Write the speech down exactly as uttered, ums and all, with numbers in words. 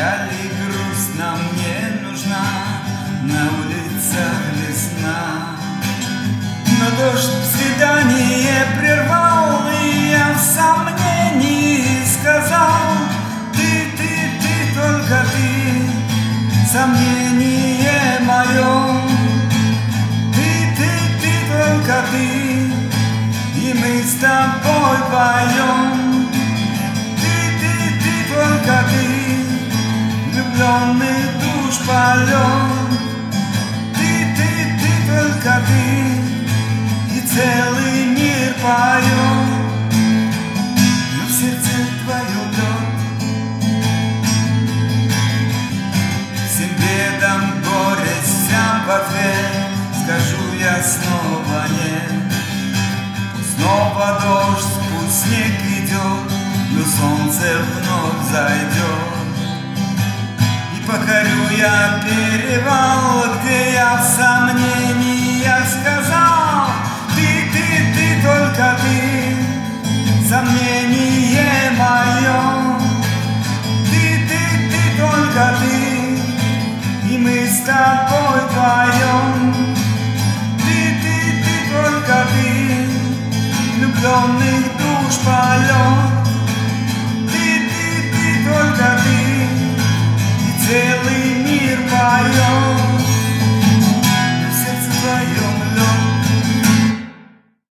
Печаль и грусть нам не нужна, на улицах весна. Но дождь свидание прервал, и я в сомнении сказал: Ты, ты, ты, только ты, сомнение мое. Ты, ты, ты, только ты, и мы с тобой поем. Ты, ты, ты, только ты, влюбленный душ полет. Ты, ты, ты, только ты, и целый мир поет. Но в сердце твое лед, всем бедам, горестям в ответ скажу я снова нет. Пусть снова дождь, пусть снег идет, но солнце вновь зайдет. И покорю я перевал, где я в сомнениях сказал: Ты, ты, ты, только ты, сомнение мое. Ты, ты, ты, только ты, и мы с тобой поем. Ты, ты, ты, только ты, влюбленных душ полет. Ты, ты, ты, только ты, и целый мир поет.